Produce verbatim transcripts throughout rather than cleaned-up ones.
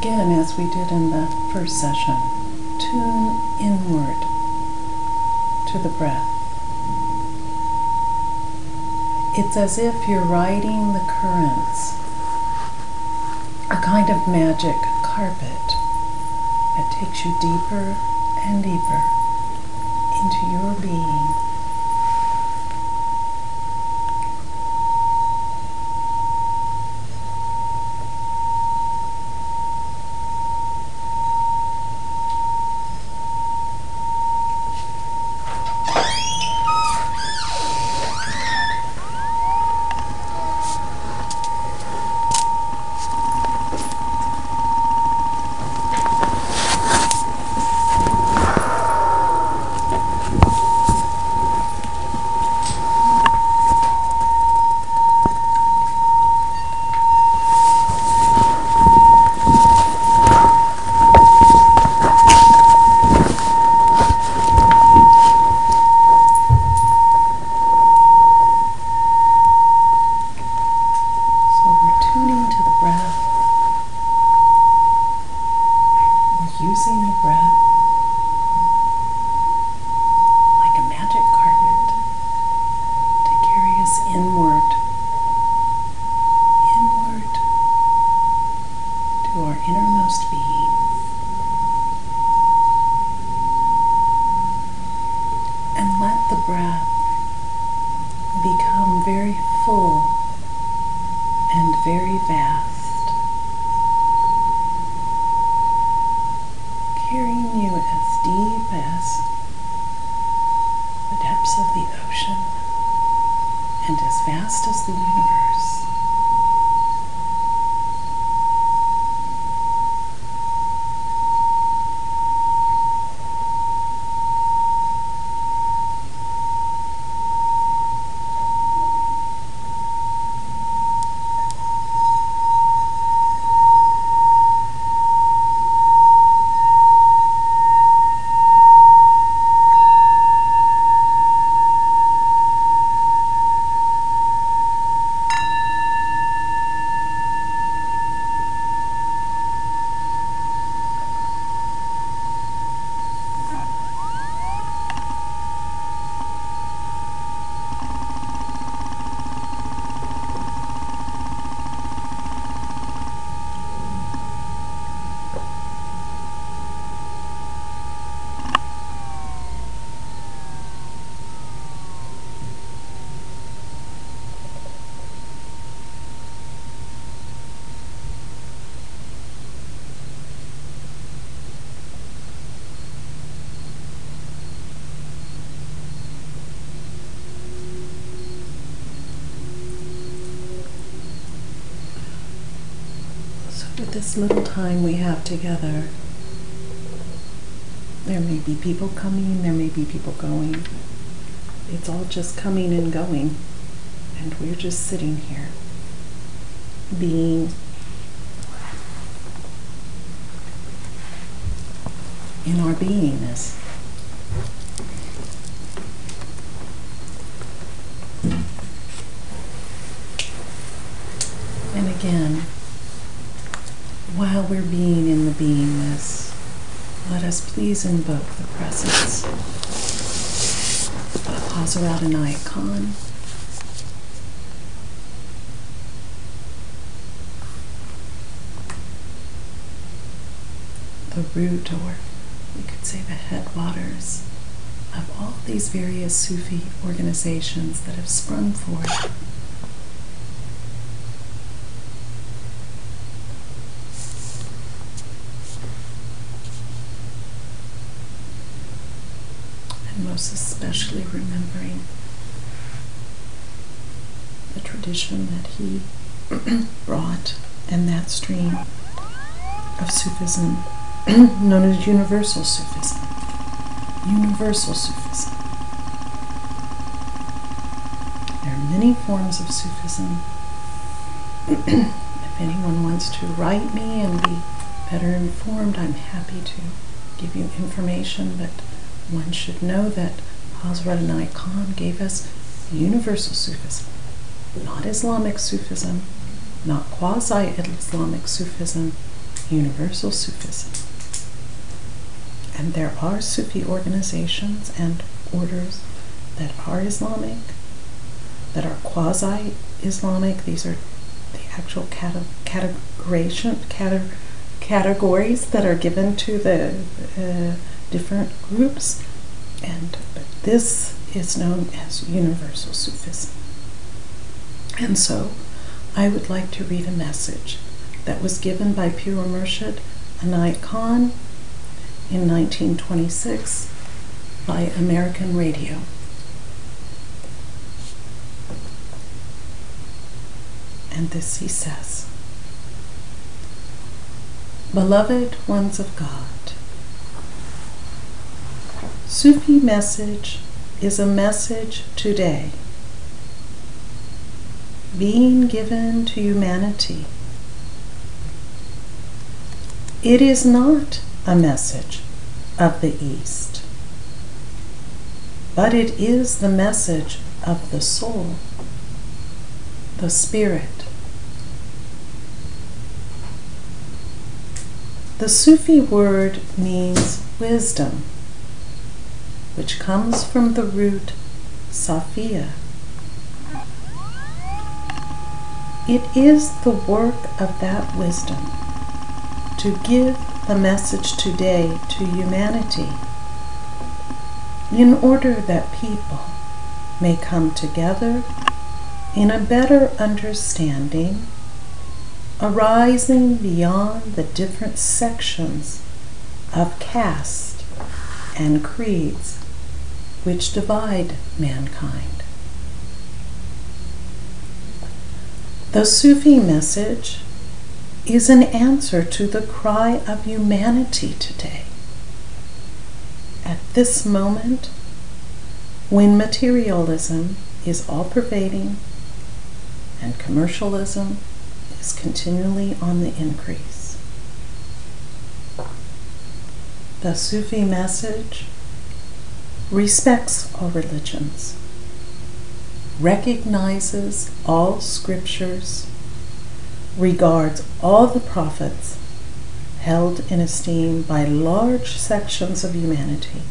again, as we did in the first session, tune inward to the breath. It's as if you're riding the currents, a kind of magic carpet that takes you deeper and deeper into your being. Using the breath like a magic carpet to carry us inward, inward to our innermost being. And let the breath become very full and very vast, carrying you as deep as the depths of the ocean and as vast as the universe. With this little time we have together, there may be people coming, there may be people going. It's all just coming and going, and we're just sitting here, being in our beingness. And again, while we're being in the beingness, let us please invoke the presence of Hazrat Inayat Khan, the root, or we could say the headwaters, of all these various Sufi organizations that have sprung forth. Most especially remembering the tradition that he brought and that stream of Sufism known as Universal Sufism. Universal Sufism. There are many forms of Sufism. If anyone wants to write me and be better informed, I'm happy to give you information, but one should know that Hazrat Inayat Khan gave us universal Sufism, not Islamic Sufism, not quasi-Islamic Sufism, Universal Sufism. And there are Sufi organizations and orders that are Islamic, that are quasi-Islamic. These are the actual cate- categorization, cate- categories that are given to the uh, different groups. And but this is known as Universal Sufism. And so I would like to read a message that was given by Pir Murshid Inayat Khan in nineteen twenty-six by American Radio. And this he says: Beloved ones of God, Sufi message is a message today being given to humanity. It is not a message of the East, but it is the message of the soul, the spirit. The Sufi word means wisdom, which comes from the root Safiya. It is the work of that wisdom to give the message today to humanity in order that people may come together in a better understanding, arising beyond the different sections of caste and creeds which divide mankind. The Sufi message is an answer to the cry of humanity today. At this moment, when materialism is all-pervading and commercialism is continually on the increase, the Sufi message respects all religions, recognizes all scriptures, regards all the prophets held in esteem by large sections of humanity,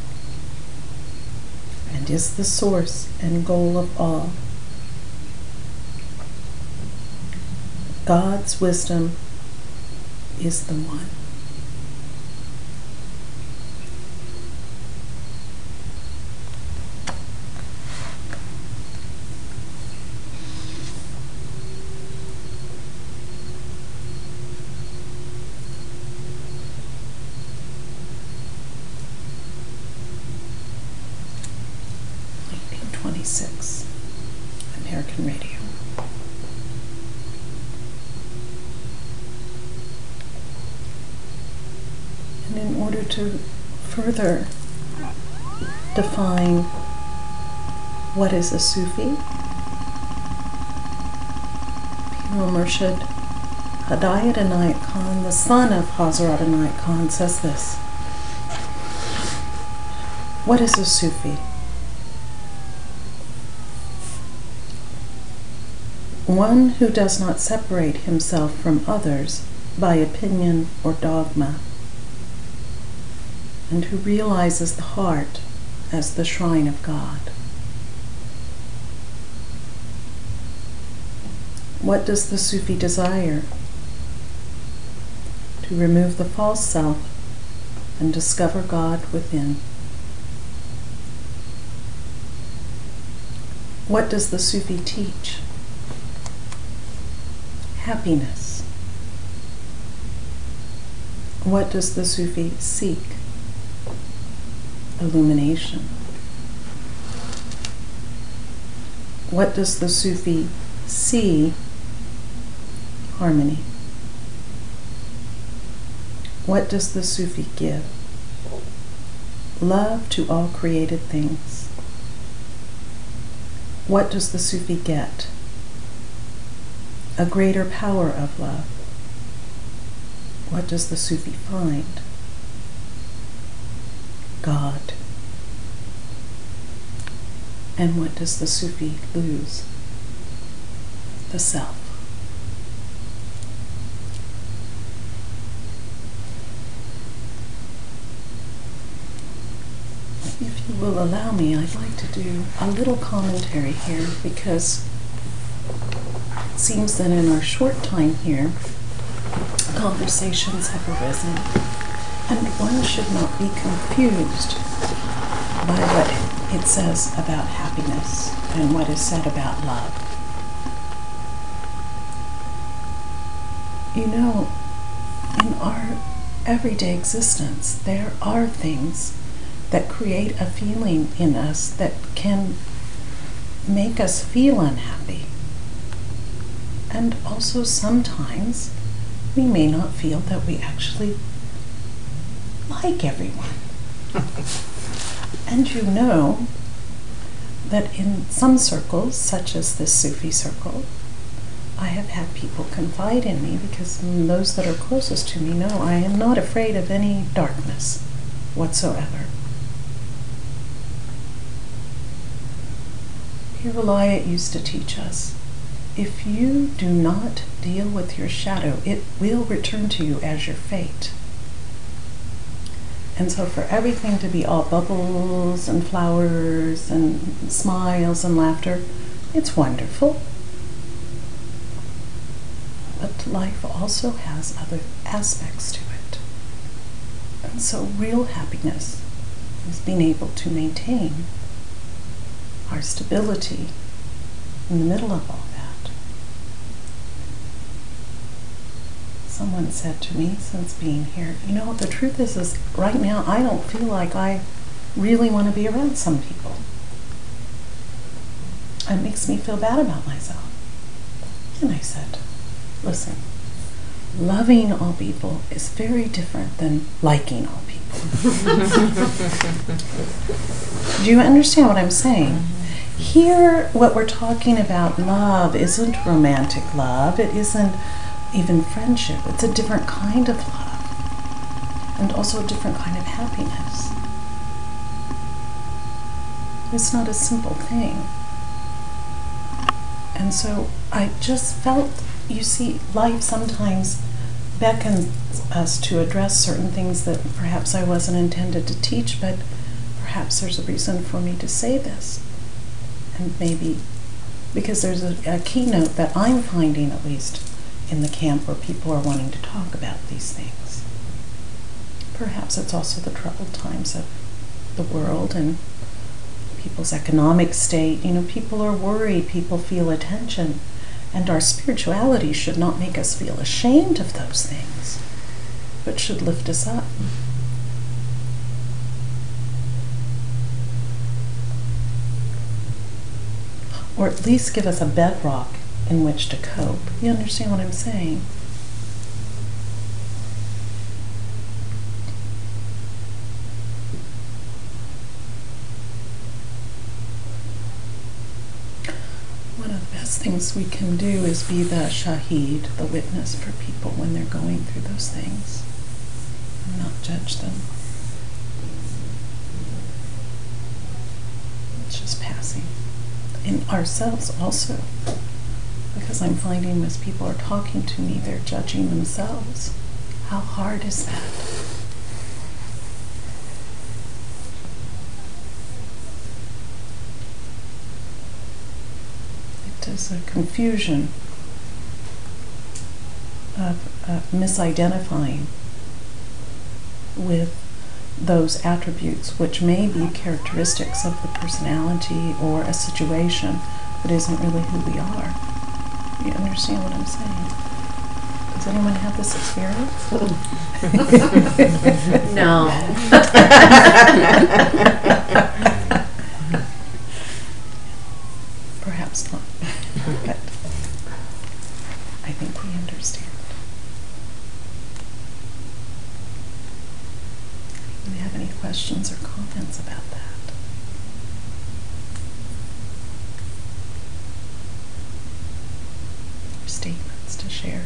and is the source and goal of all. God's wisdom is the one. twenty-six, American Radio. And in order to further define what is a Sufi, Pir Murshid Hidayat Inayat Khan, the son of Hazrat Inayat Khan, says this: what is a Sufi? One who does not separate himself from others by opinion or dogma, and who realizes the heart as the shrine of God. What does the Sufi desire? To remove the false self and discover God within. What does the Sufi teach? Happiness. What does the Sufi seek? Illumination. What does the Sufi see? Harmony. What does the Sufi give? Love to all created things. What does the Sufi get? A greater power of love. What does the Sufi find? God. And what does the Sufi lose? The self. If you will allow me, I'd like to do a little commentary here, because it seems that in our short time here, conversations have arisen, and one should not be confused by what it says about happiness and what is said about love. You know, in our everyday existence, there are things that create a feeling in us that can make us feel unhappy. And also sometimes we may not feel that we actually like everyone. And you know that in some circles, such as this Sufi circle, I have had people confide in me, because those that are closest to me know I am not afraid of any darkness whatsoever. Pir Vilayat used to teach us, if you do not deal with your shadow, it will return to you as your fate. And so for everything to be all bubbles and flowers and smiles and laughter, it's wonderful. But life also has other aspects to it. And so real happiness is being able to maintain our stability in the middle of all that. Someone said to me since being here, you know, the truth is, is right now I don't feel like I really want to be around some people. It makes me feel bad about myself. And I said, listen, loving all people is very different than liking all people. Do you understand what I'm saying? Here, what we're talking about, love, isn't romantic love. It isn't even friendship. It's a different kind of love. And also a different kind of happiness. It's not a simple thing. And so I just felt, you see, life sometimes beckons us to address certain things that perhaps I wasn't intended to teach, but perhaps there's a reason for me to say this. And maybe, because there's a, a keynote that I'm finding, at least in the camp, where people are wanting to talk about these things. Perhaps it's also the troubled times of the world and people's economic state. You know, people are worried, people feel attention, and our spirituality should not make us feel ashamed of those things, but should lift us up. Or at least give us a bedrock in which to cope. You understand what I'm saying? One of the best things we can do is be the shaheed, the witness for people when they're going through those things, and not judge them. It's just passing. In ourselves also, because I'm finding as people are talking to me, they're judging themselves. How hard is that? It is a confusion of uh, misidentifying with those attributes which may be characteristics of the personality or a situation, but isn't really who we are. You understand what I'm saying? Does anyone have this experience? No. Perhaps not, but I think we understand. Do you have any questions or comments about that? Or statements to share?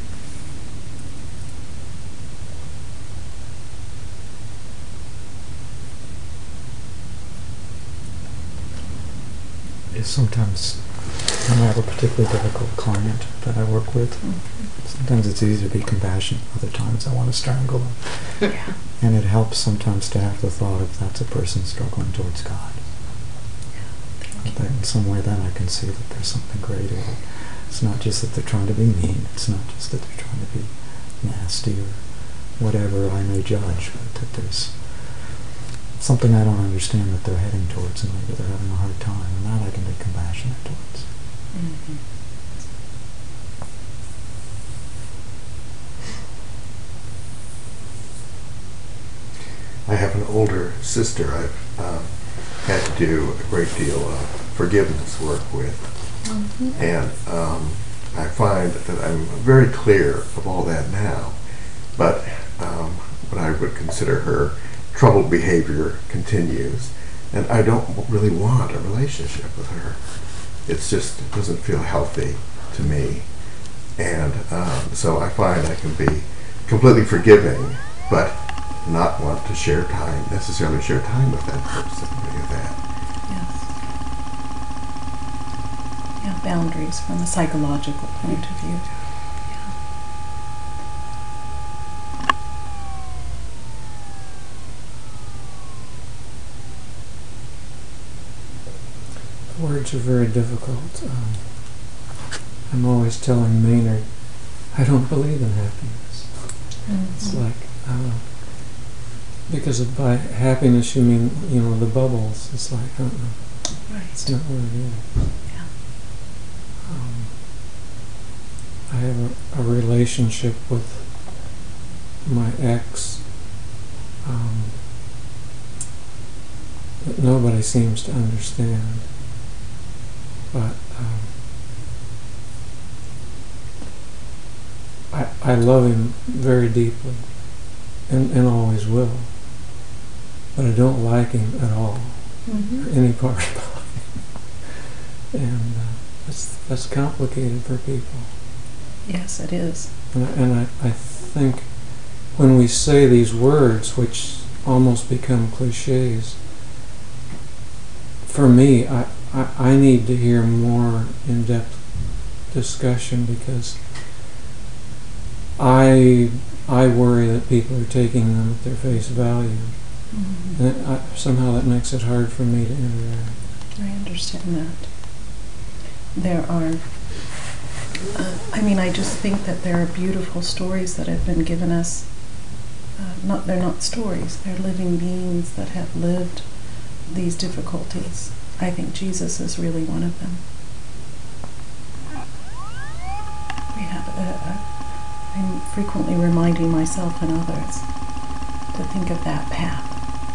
It's sometimes And I have a particularly difficult client that I work with. Mm-hmm. Sometimes it's easy to be compassionate, other times I want to strangle them. Yeah. And it helps sometimes to have the thought of that's a person struggling towards God. Yeah. That in some way then I can see that there's something greater. It's not just that they're trying to be mean, it's not just that they're trying to be nasty or whatever I may judge, but that there's something I don't understand that they're heading towards, and maybe they're having a hard time, and that I can be compassionate towards. Mm-hmm. I have an older sister I've um, had to do a great deal of forgiveness work with. Mm-hmm. And um, I find that I'm very clear of all that now, but um, what I would consider her troubled behavior continues, and I don't really want a relationship with her. It's just, it doesn't feel healthy to me. And um, so I find I can be completely forgiving, but not want to share time, necessarily share time with that person, any of that. Yes. Yeah, boundaries from a psychological point of view. Words are very difficult. Um, I'm always telling Maynard, I don't believe in happiness. Mm-hmm. It's like, uh, because of by happiness you mean, you know, the bubbles. It's like, uh-uh. Right. It's not what it is. Yeah. Um, I have a, a relationship with my ex um, that nobody seems to understand. But um, I, I love him very deeply, and, and always will. But I don't like him at all, mm-hmm. or any part about him. And uh, that's, that's complicated for people. Yes, it is. And, I, and I, I think when we say these words, which almost become cliches, for me, I, I, I need to hear more in-depth discussion, because I I worry that people are taking them at their face value. Mm-hmm. And it, I, somehow that makes it hard for me to interact. I understand that. There are, uh, I mean, I just think that there are beautiful stories that have been given us. Uh, not They're not stories, they're living beings that have lived these difficulties. I think Jesus is really one of them. We have a, a, I'm frequently reminding myself and others to think of that path,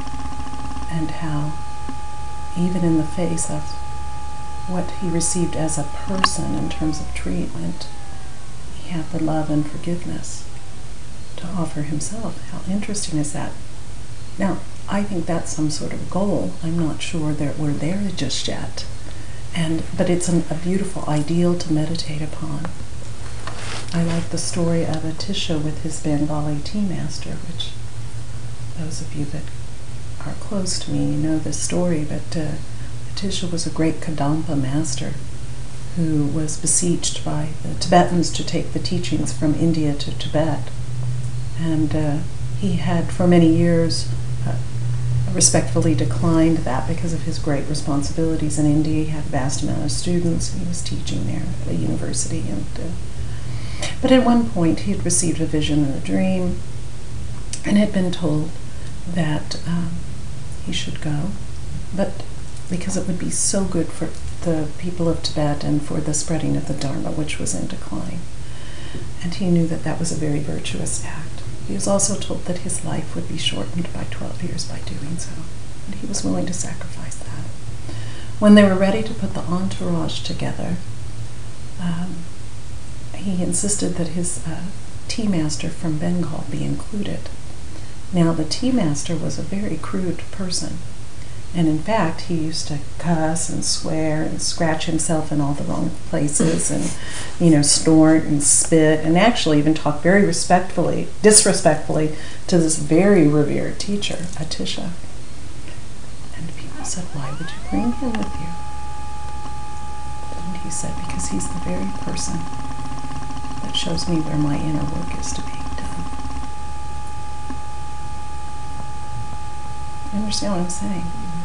and how even in the face of what he received as a person in terms of treatment, he had the love and forgiveness to offer himself. How interesting is that? Now, I think that's some sort of goal. I'm not sure that we're there just yet. And but it's an, a beautiful ideal to meditate upon. I like the story of Atisha with his Bengali tea master, which those of you that are close to me know this story, but uh, Atisha was a great Kadampa master who was beseeched by the Tibetans to take the teachings from India to Tibet. And uh, he had for many years uh, respectfully declined that because of his great responsibilities in India. He had a vast amount of students, and he was teaching there at a university. And uh, but at one point he had received a vision and a dream, and had been told that um, he should go, but because it would be so good for the people of Tibet and for the spreading of the Dharma, which was in decline. And he knew that that was a very virtuous act. He was also told that his life would be shortened by twelve years by doing so, and he was willing to sacrifice that. When they were ready to put the entourage together, um, he insisted that his uh, tea master from Bengal be included. Now, the tea master was a very crude person, and in fact, he used to cuss and swear and scratch himself in all the wrong places, and, you know, snort and spit, and actually even talk very respectfully, disrespectfully to this very revered teacher, Atisha. And people said, "Why would you bring him with you?" And he he said, because he's the very person that shows me where my inner work is to be done. You understand what I'm saying?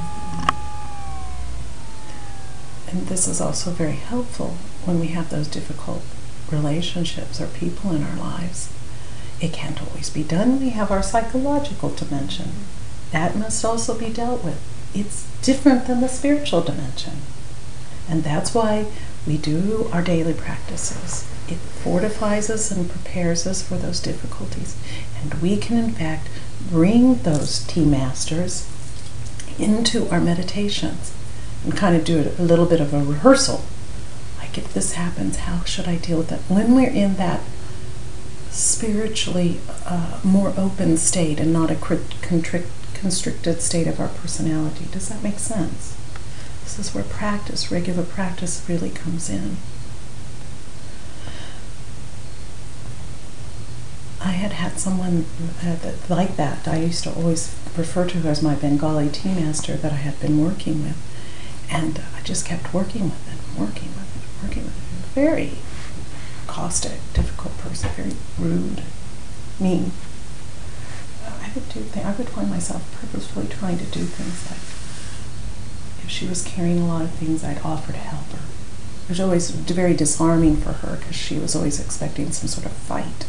And this is also very helpful when we have those difficult relationships or people in our lives. It can't always be done. We have our psychological dimension. That must also be dealt with. It's different than the spiritual dimension. And that's why we do our daily practices. It fortifies us and prepares us for those difficulties. And we can, in fact, bring those tea masters into our meditations and kind of do a little bit of a rehearsal. Like, if this happens, how should I deal with it? When we're in that spiritually uh, more open state and not a contrict, constricted state of our personality. Does that make sense? This is where practice, regular practice, really comes in. I had had someone uh, that, like that. I used to always refer to her as my Bengali tea master that I had been working with. And I just kept working with it, working with it, working with it. Very caustic, difficult person, very rude, mean. I would do things, I would find myself purposefully trying to do things like, if she was carrying a lot of things, I'd offer to help her. It was always very disarming for her because she was always expecting some sort of fight.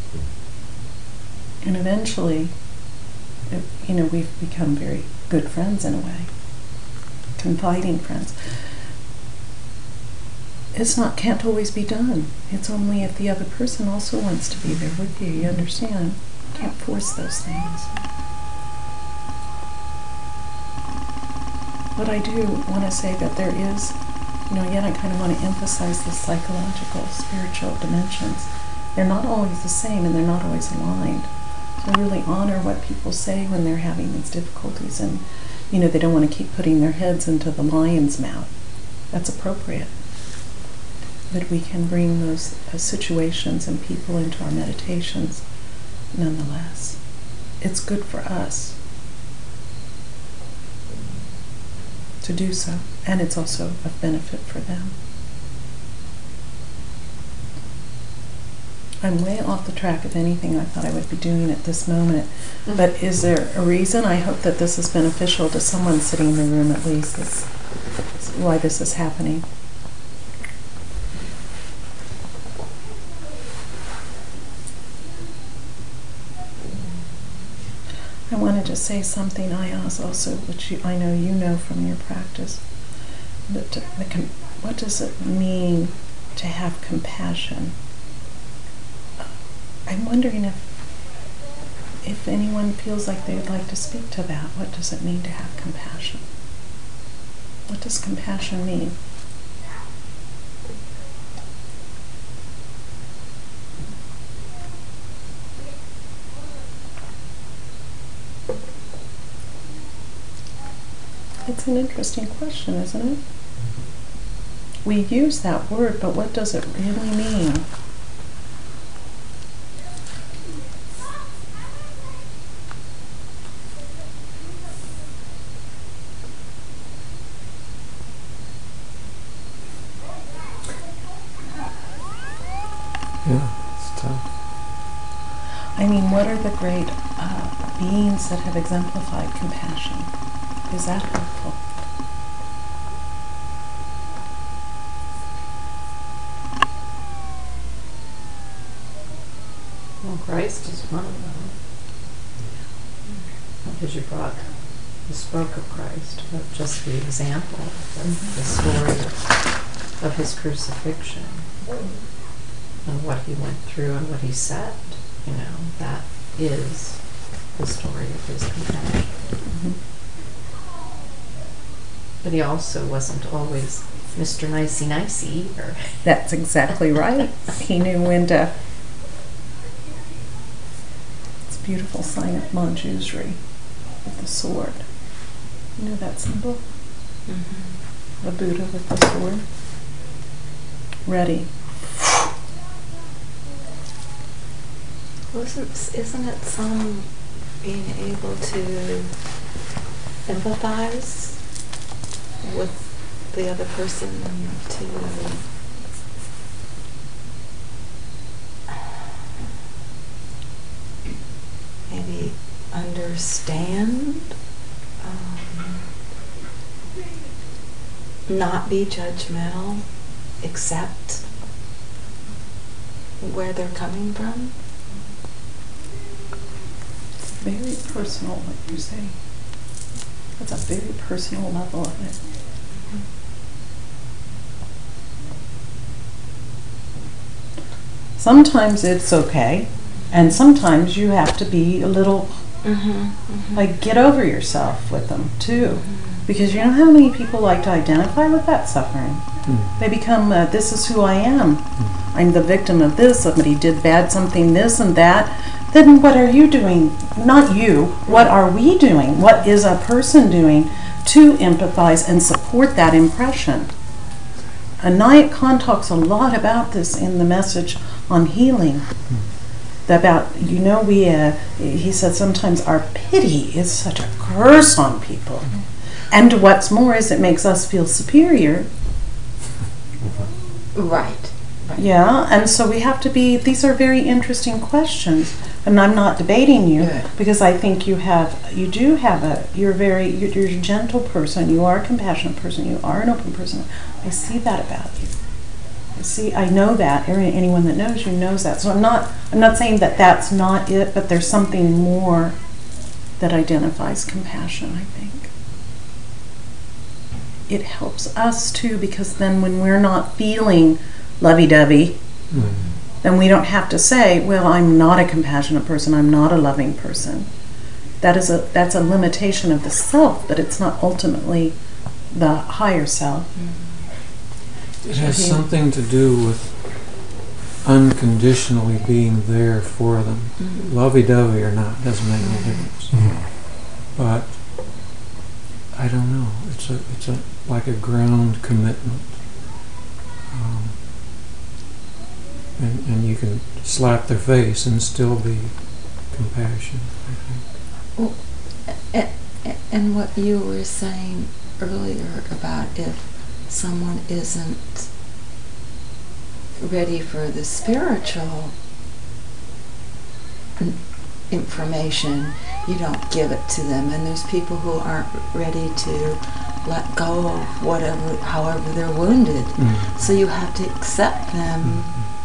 And eventually, it, you know, we've become very good friends in a way, confiding friends. It's not, can't always be done. It's only if the other person also wants to be there with you. You understand? You can't force those things. But I do want to say that there is, you know, yet I kind of want to emphasize the psychological, spiritual dimensions. They're not always the same and they're not always aligned. So I really honor what people say when they're having these difficulties and, you know, they don't want to keep putting their heads into the lion's mouth. That's appropriate. But we can bring those uh, situations and people into our meditations nonetheless. It's good for us to do so, and it's also of benefit for them. I'm way off the track of anything I thought I would be doing at this moment, mm-hmm. But is there a reason? I hope that this is beneficial to someone sitting in the room at least. That's why this is happening. I wanted to say something I also, which you, I know you know from your practice, but to, the, what does it mean to have compassion? I'm wondering if if anyone feels like they'd like to speak to that. What does it mean to have compassion? What does compassion mean? It's an interesting question, isn't it? We use that word, but what does it really mean? Yeah, it's tough. I mean, what are the great uh, beings that have exemplified compassion? Is that helpful? Well, Christ is one of them. Because you brought, you spoke of Christ, but just the example, the, the story of, of his crucifixion, and what he went through and what he said, you know, that is the story of his compassion. Mm-hmm. But he also wasn't always Mister Nicey-Nicey either. That's exactly right. He knew when to. It's a beautiful sign of Manjushri with the sword. You know that symbol? Mm-hmm. The Buddha with the sword. Ready. Wasn't, isn't it some being able to empathize with the other person to maybe understand, um, not be judgmental, accept where they're coming from. Very personal, what you're saying. That's a very personal level of it. Sometimes it's okay, and sometimes you have to be a little, Mm-hmm, mm-hmm. like, get over yourself with them, too. Because you know how many people like to identify with that suffering? Mm. They become, uh, this is who I am. Mm. I'm the victim of this, somebody did bad something, this and that. Then what are you doing? Not you. What are we doing? What is a person doing to empathize and support that impression? Anayat Khan talks a lot about this in the message on healing. About, you know, we, uh, he said sometimes our pity is such a curse on people. And what's more is it makes us feel superior. Right. Right. Yeah, and so we have to be, these are very interesting questions. And I'm not debating you, Good. because I think you have, you do have a, you're very, you're, you're a gentle person, you are a compassionate person, you are an open person. I see that about you. I see, I know that. Anyone that knows you knows that. So I'm not, I'm not saying that that's not it, but there's something more that identifies compassion, I think. It helps us too, because then when we're not feeling lovey-dovey, Mm. then we don't have to say, well, I'm not a compassionate person, I'm not a loving person. That is a, that's a limitation of the self, but it's not ultimately the higher self. It has Okay. something to do with unconditionally being there for them. Mhm. Lovey-dovey or not, doesn't make any difference. Mm. But I don't know. It's a it's a like a ground commitment, um, and and you can slap their face and still be compassionate, I think. And, and what you were saying earlier about if someone isn't ready for the spiritual n- information, you don't give it to them. And there's people who aren't ready to let go of whatever, however they're wounded. Mm. So you have to accept them.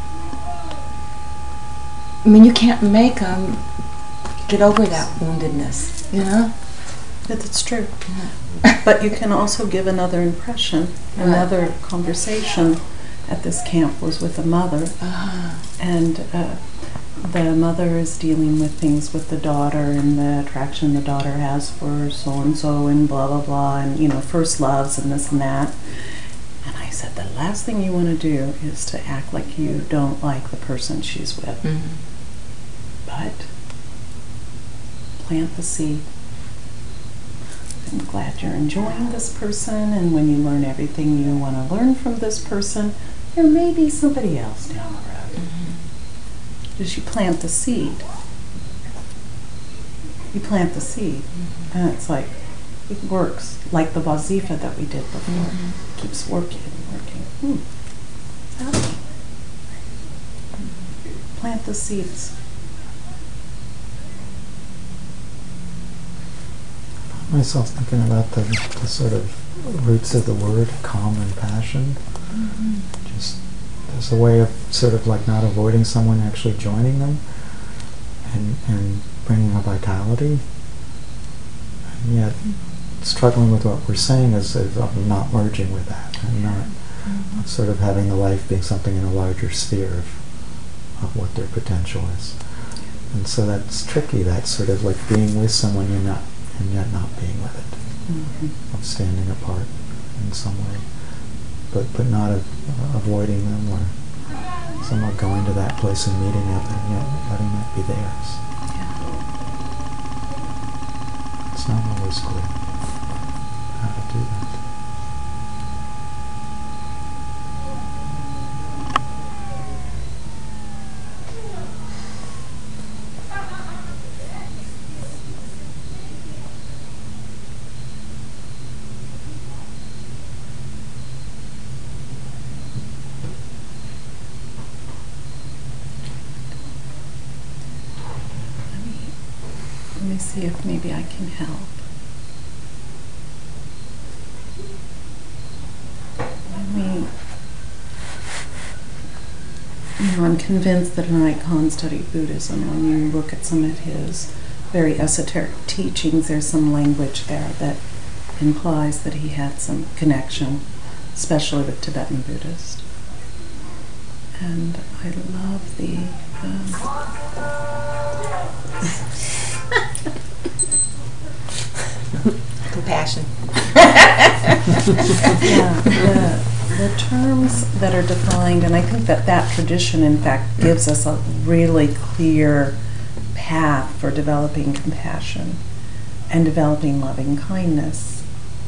I mean, you can't make them get over that woundedness, you know? That's true. Yeah. But you can also give another impression. Right. Another conversation at this camp was with a mother, Uh-huh. and uh, the mother is dealing with things with the daughter and the attraction the daughter has for so-and-so and blah, blah, blah, and, you know, first loves and this and that. And I said, the last thing you want to do is to act like you don't like the person she's with. Mm-hmm. But plant the seed. I'm glad you're enjoying this person, and when you learn everything you want to learn from this person, there may be somebody else down the road. Mm-hmm. Just you plant the seed. You plant the seed, Mm-hmm. and it's like, it works, like the wazifa that we did before. Mm-hmm. Keeps working and working. Hmm. Happy. Plant the seeds. Myself thinking about the, the sort of roots of the word, calm and passion. Mm-hmm. Just as a way of sort of like not avoiding someone, actually joining them and, and bringing a vitality. And yet struggling with what we're saying is, is of not merging with that and not Mm-hmm. sort of having the life being something in a larger sphere of, of what their potential is. And so that's tricky, that sort of like being with someone you're not, and yet not being with it, Mm-hmm. of standing apart in some way, but but not of, uh, avoiding them or somewhat going to that place and meeting them and yet letting that be theirs. It's not always clear how to do that. see if maybe I can help. When we, you know, I'm convinced that Anai Khan studied Buddhism. When you look at some of his very esoteric teachings, there's some language there that implies that he had some connection, especially with Tibetan Buddhists. And I love the um, Compassion. yeah, the, the terms that are defined, and I think that that tradition, in fact, gives us a really clear path for developing compassion and developing loving kindness.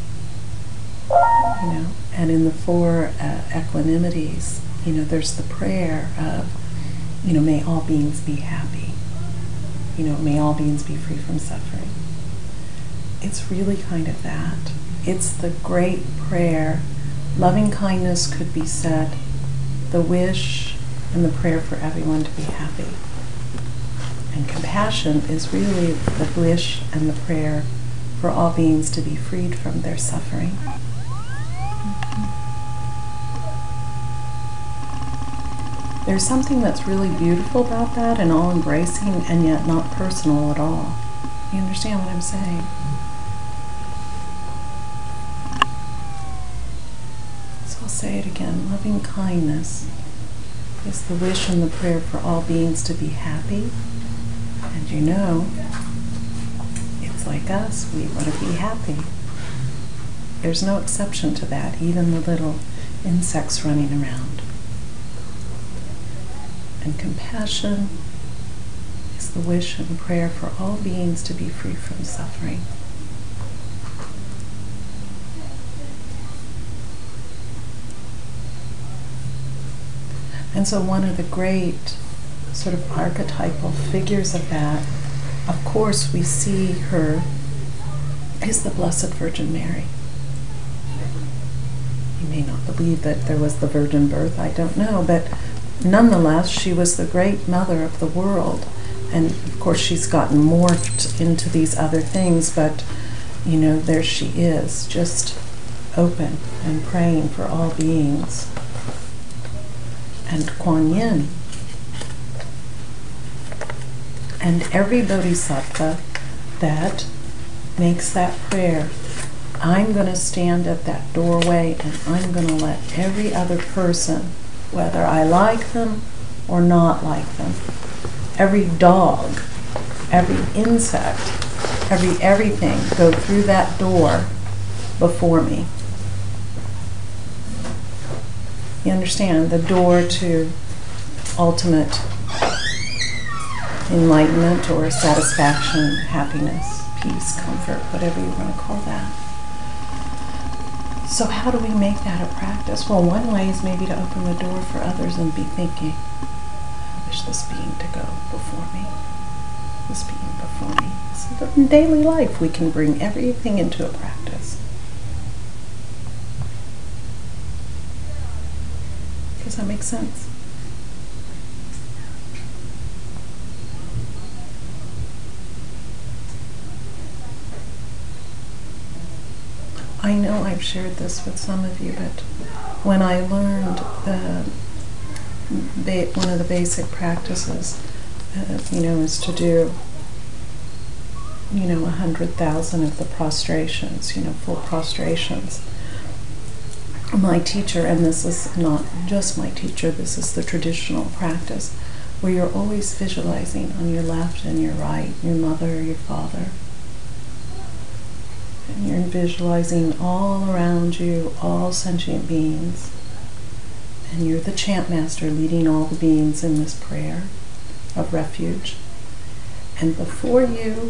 You know, and in the four uh, equanimities, you know, there's the prayer of, you know, may all beings be happy. You know, may all beings be free from suffering. It's really kind of that. It's the great prayer. Loving kindness could be said, the wish and the prayer for everyone to be happy. And compassion is really the wish and the prayer for all beings to be freed from their suffering. There's something that's really beautiful about that and all-embracing and yet not personal at all. You understand what I'm saying? So I'll say it again. Loving kindness is the wish and the prayer for all beings to be happy. And you know, it's like us. We want to be happy. There's no exception to that, even the little insects running around. And compassion is the wish and prayer for all beings to be free from suffering. And so one of the great sort of archetypal figures of that, of course we see her, is the Blessed Virgin Mary. You may not believe that there was the virgin birth, I don't know, but nonetheless, she was the great mother of the world. And of course, she's gotten morphed into these other things, but, you know, there she is, just open and praying for all beings. And Kuan Yin. And every bodhisattva that makes that prayer, I'm going to stand at that doorway and I'm going to let every other person, whether I like them or not like them, every dog, every insect, every everything go through that door before me. You understand? The door to ultimate enlightenment or satisfaction, happiness, peace, comfort, whatever you want to call that. So how do we make that a practice? Well, one way is maybe to open the door for others and be thinking, I wish this being to go before me, this being before me. So in daily life, we can bring everything into a practice. Does that make sense? I know I've shared this with some of you, but when I learned the ba- one of the basic practices, uh, you know, is to do, you know, a hundred thousand of the prostrations, you know, full prostrations. My teacher, and this is not just my teacher, this is the traditional practice, where you're always visualizing on your left and your right, your mother, your father. And you're visualizing all around you, all sentient beings. And you're the chant master leading all the beings in this prayer of refuge. And before you,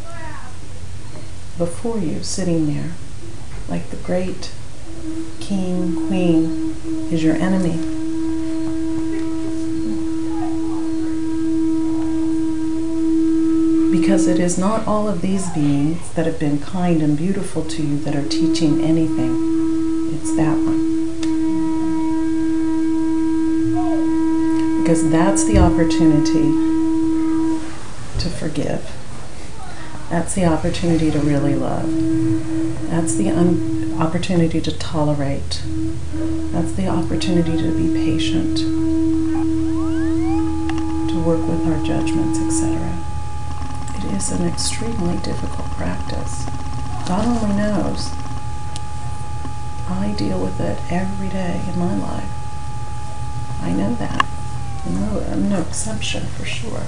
before you, sitting there, like the great king, queen, is your enemy. Because it is not all of these beings that have been kind and beautiful to you that are teaching anything. It's that one. Because that's the opportunity to forgive. That's the opportunity to really love. That's the un- opportunity to tolerate. That's the opportunity to be patient, to work with our judgments, et cetera. It is an extremely difficult practice. God only knows. I deal with it every day in my life. I know that. No, I'm no exception for sure.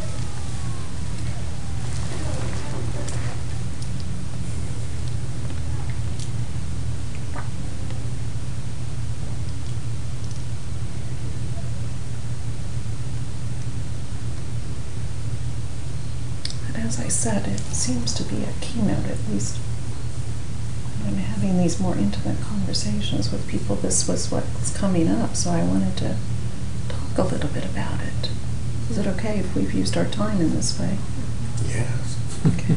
But as I said, it seems to be a keynote, at least when I'm having these more intimate conversations with people. This was what's coming up, so I wanted to talk a little bit about it. Is it okay if we've used our time in this way? Yes. Okay.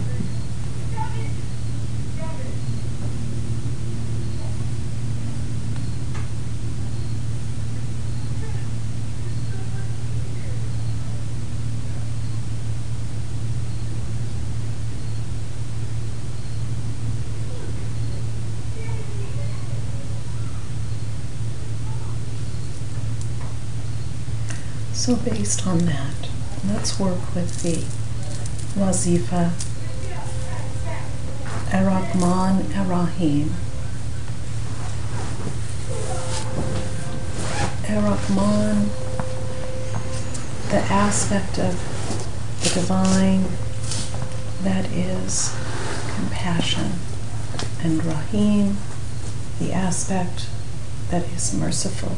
So based on that, let's work with the Wazifa Ar-Rahman Ar-Rahim. Ar-Rahman, the aspect of the divine that is compassion, and Rahim, the aspect that is merciful.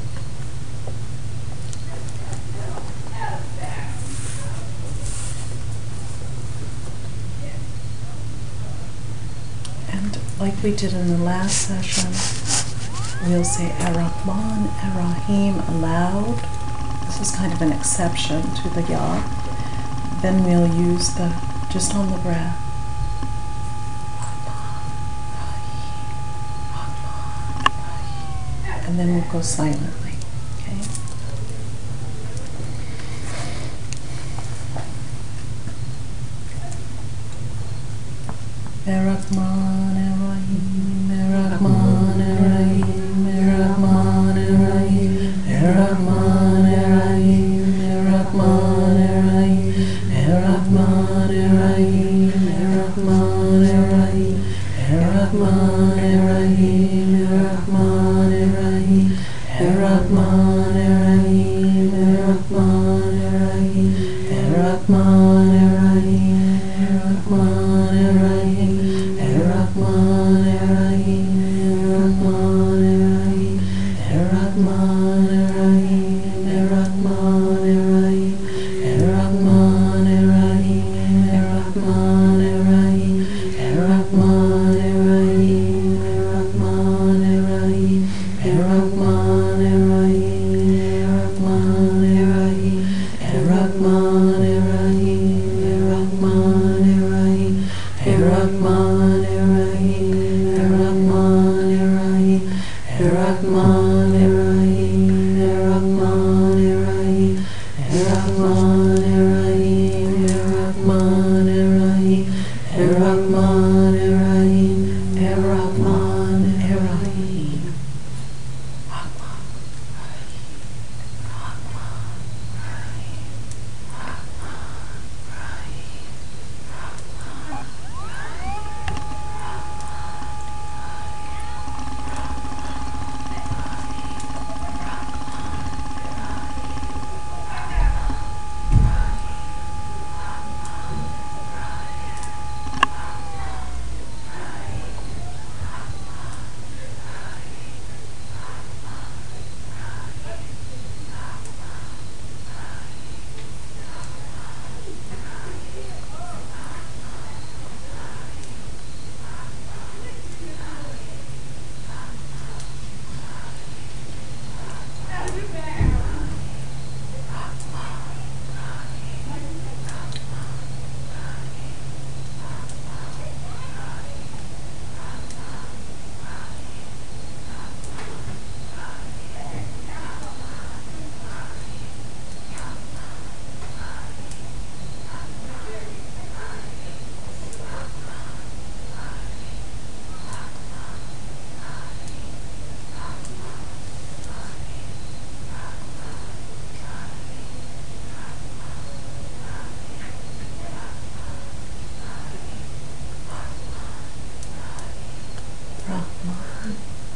Like we did in the last session, we'll say Ar-Rahman, Ar-Rahim aloud. This is kind of an exception to the Yah. Then we'll use the, just on the breath. And then we'll go silently, okay? Ar-Rahman, Ar-Rahim, Ar-Rahman, Ar-Rahim, Ar-Rahman, Ar-Rahim, Ar-Rahman, Ar-Rahim, Ar-Rahman, Ar-Rahim, Ar-Rahman, Ar-Rahim, Ar-Rahman, Ar-Rahim, Ar-Rahman, Ar-Rahim, Ar-Rahman, Ar-Rahim, Ar-Rahman, Ar-Rahim, Ar-Rahman, Ar-Rahim, Ar-Rahman, Ar-Rahim, Ar-Rahman, Ar-Rahim, Ar-Rahman,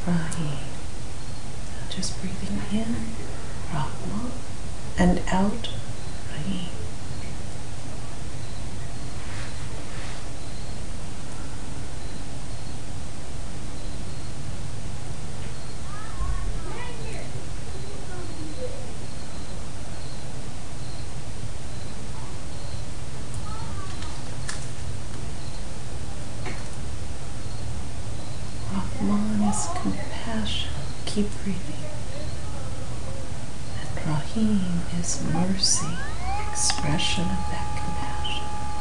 Rahim. Just breathing in, Rahman, and out, Rahim. Rahman is compassion. Keep breathing. And Rahim is mercy, expression of that compassion.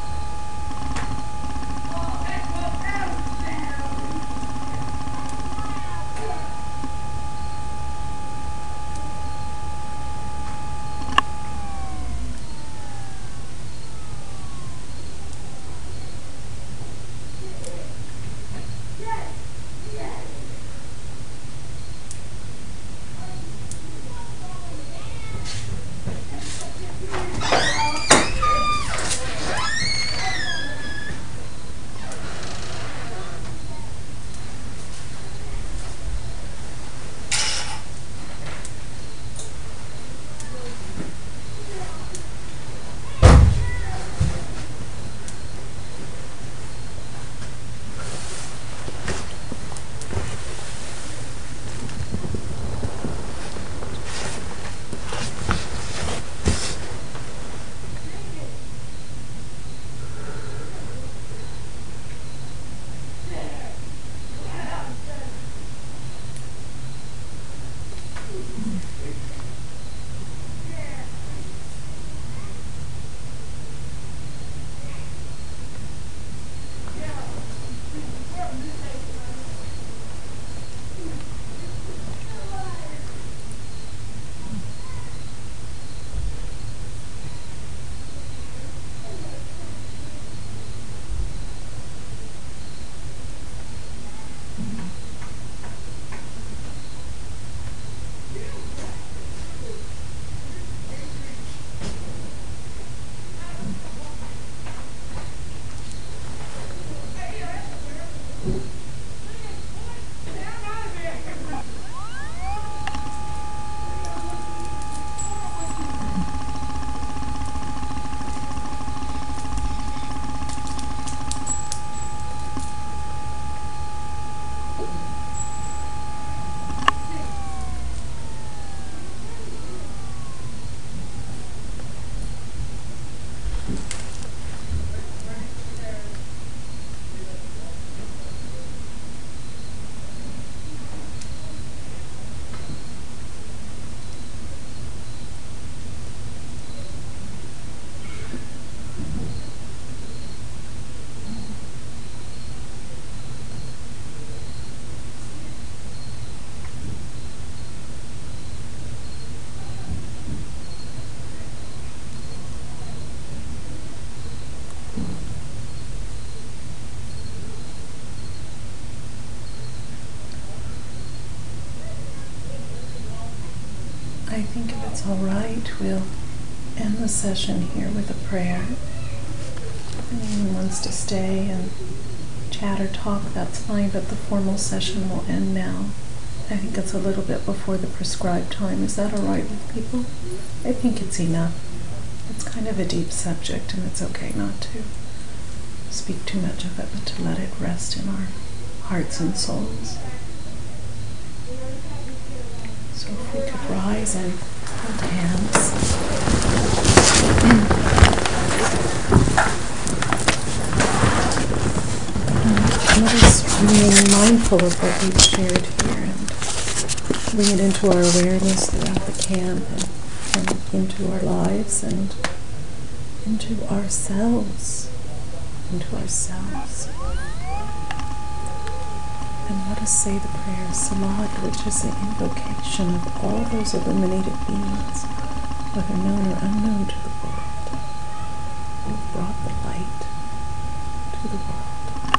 I think if it's all right, we'll end the session here with a prayer. If anyone wants to stay and chat or talk, that's fine, but the formal session will end now. I think it's a little bit before the prescribed time. Is that all right with people? I think it's enough. It's kind of a deep subject, and it's okay not to speak too much of it, but to let it rest in our hearts and souls. So if we could rise and hold hands. And let us remain mindful of what we've shared here and bring it into our awareness throughout the camp and, and into our lives and into ourselves, into ourselves. And let us say the prayer Salat, which is the invocation of all those illuminated beings, whether known or unknown to the world, who have brought the light to the world.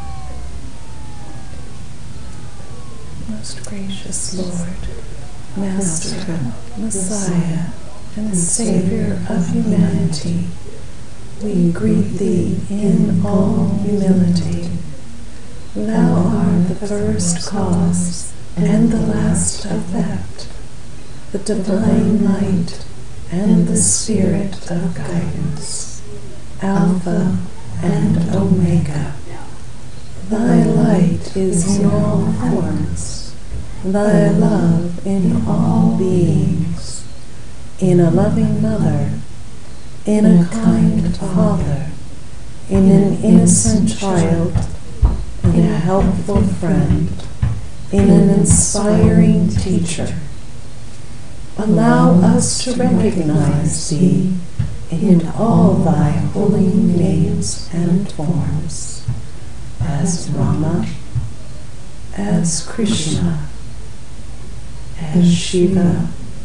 Most gracious Lord, Master, Messiah, and Savior of humanity, we greet Thee in all humility. Thou art the first cause and the last effect, the divine light and the spirit of guidance, Alpha and Omega. Thy light is in all forms, thy love in all beings, in a loving mother, in a kind father, in an innocent child, in a helpful friend, in an inspiring teacher. Allow us to recognize thee in all thy holy names and forms, as Rama, as Krishna, as Shiva,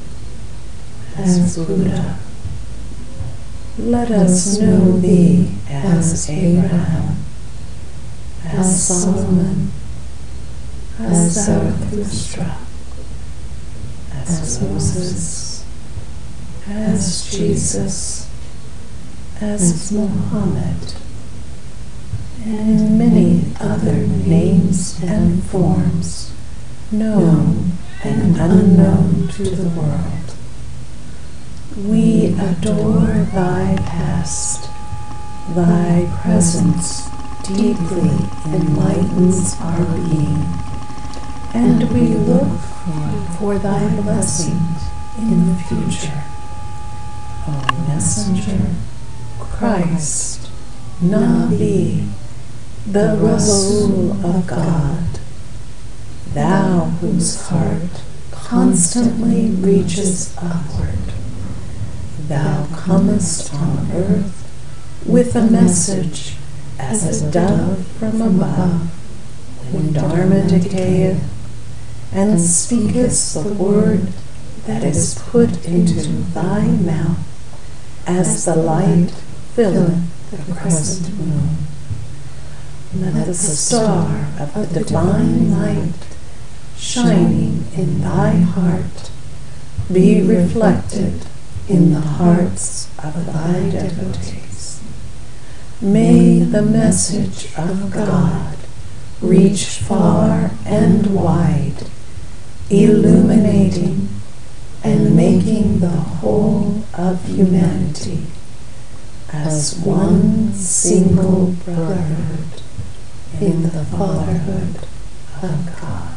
as Buddha. Let us know thee as Abraham, as Solomon, as Zarathustra, as Moses, as Jesus, as Muhammad, and in many other names and forms, known and unknown to the world. We adore thy past. Thy presence deeply enlightens our being, and we look for thy blessings in the future. O Messenger, Christ, Nabi, the Rasul of God, thou whose heart constantly reaches upward, thou comest on earth with a message as a dove from above, when Dharma decayeth, and speakest the word that is put into thy mouth, as the light filleth the crescent moon. Let the star of the divine light shining in thy heart be reflected in the hearts of thy devotees. May the message of God reach far and wide, illuminating and making the whole of humanity as one single brotherhood in the fatherhood of God.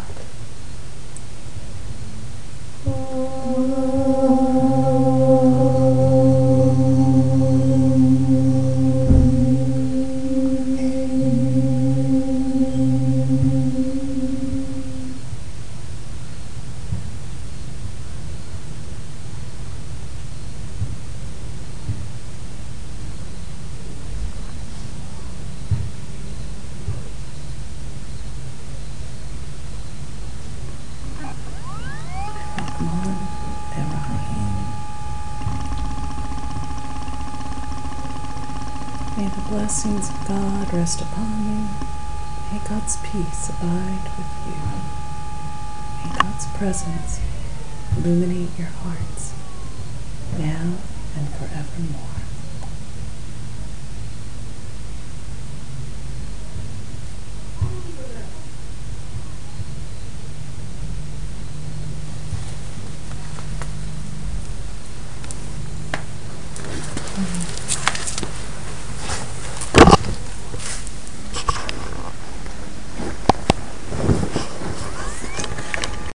May the blessings of God rest upon you. May God's peace abide with you. May God's presence illuminate your hearts now and forevermore.